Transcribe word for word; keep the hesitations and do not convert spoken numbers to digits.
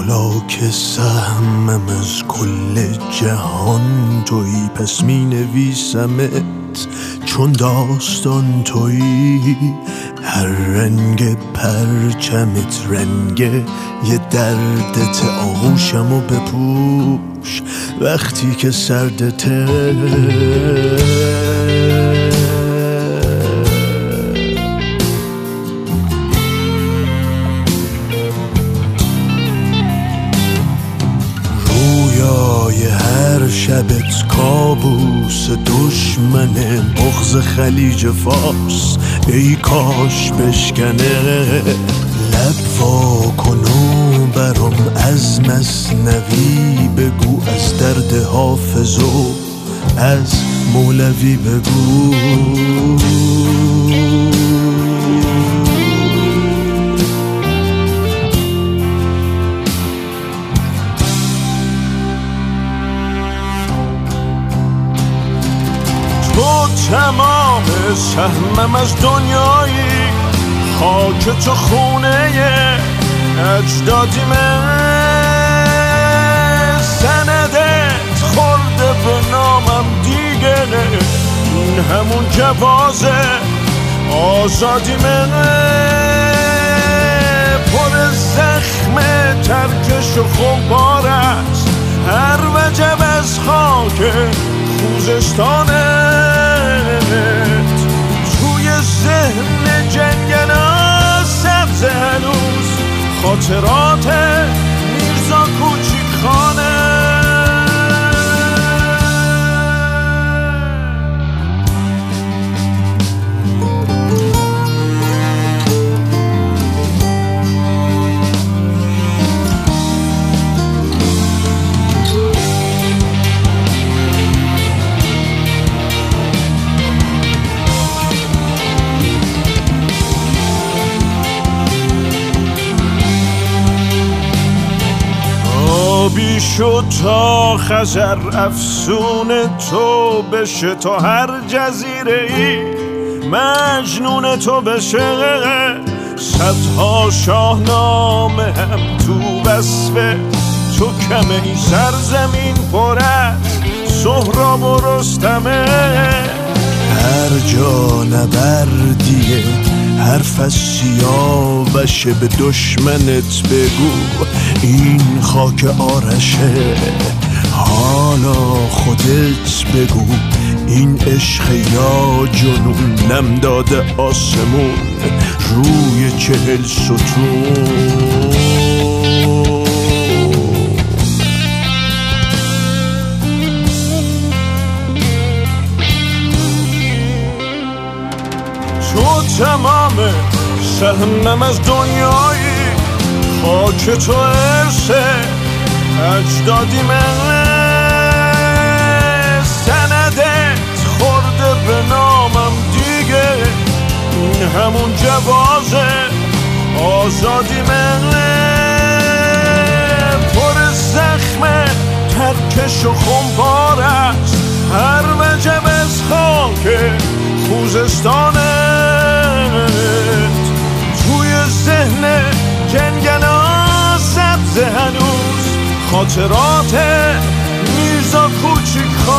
حالا که سهمم از کل جهان تویی، پس می نویسمت چون داستان تویی. هر رنگ پرچمت رنگ یه دردت، آغوشمو بپوش وقتی که سردته. هر شبت کابوس دشمنه، بغض خلیج فارس ای کاش بشکنه. لب وا کن و برام از مثنوی بگو، از درد حافظ و از مولوی بگو. تو تمام سهمم از دنیایی، خاک تو خونه اجدادیمه. سندت خورده به نامم دیگه، این همون جواز آزادیمه. پر زخم ترکش و خمپار است هر وجب از خاک خوزستانت. توی ذهن جنگلا سبز هنوز خاطرات میرزا کوچیک خانه. آبی شد تا خزر افسون تو بشه، تا هر جزیره ای مجنون تو بشه. صدها شاهنامه هم تو وصف تو کمه، این سرزمین پر از سهراب و رستمه. هر جا نبردیه حرف از سیاوشه، به دشمنت بگو این خاک آرشه. حالا خودت بگو این عشق یا جنون، نم داده آسمون روی چهل ستون. تو تمام سهمم از دنیایی، خاک تو ارسه اجدادیمه. سندت خورده به نامم دیگه، این همون جواز آزادیمه. پر زخم ترکش و خمپار است هر وجب از خاک خوزستانت. توی ذهن جنگلا سبز هنوز خاطرات میرزا کوچیک خانه.